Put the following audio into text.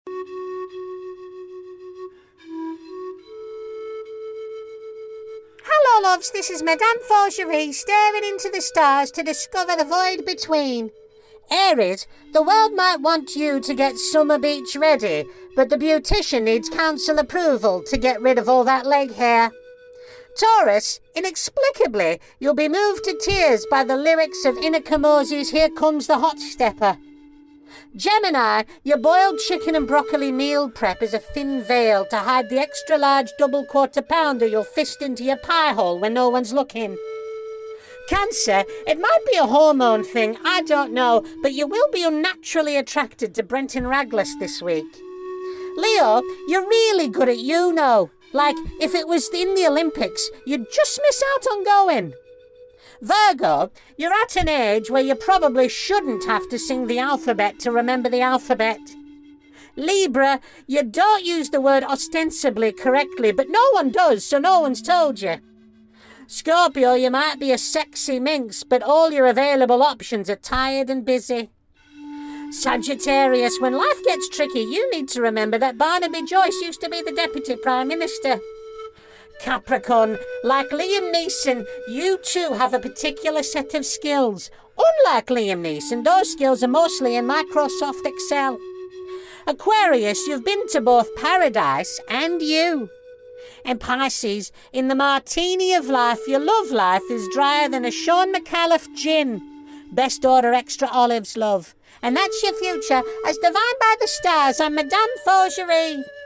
Hello, loves, this is Madame Fauchery staring into the stars to discover the void between. Aries, the world might want you to get Summer Beach ready, but the beautician needs council approval to get rid of all that leg hair. Taurus, inexplicably, you'll be moved to tears by the lyrics of Inakamosi's Here Comes the Hot Stepper. Gemini, your boiled chicken and broccoli meal prep is a thin veil to hide the extra-large double quarter pounder you'll fist into your pie hole when no one's looking. Cancer, it might be a hormone thing, I don't know, but you will be unnaturally attracted to Brenton Raglas this week. Leo, you're really good at Like, if it was in the Olympics, you'd just miss out on going. Virgo, you're at an age where you probably shouldn't have to sing the alphabet to remember the alphabet. Libra, you don't use the word ostensibly correctly, but no one does, so no one's told you. Scorpio, you might be a sexy minx, but all your available options are tired and busy. Sagittarius, when life gets tricky, you need to remember that Barnaby Joyce used to be the Deputy Prime Minister. Capricorn, like Liam Neeson, you too have a particular set of skills. Unlike Liam Neeson, those skills are mostly in Microsoft Excel. Aquarius, you've been to both paradise and you. And Pisces, in the martini of life, your love life is drier than a Sean McAuliffe gin. Best order extra olives, love. And that's your future, as divined by the stars. I'm Madame Fauchery.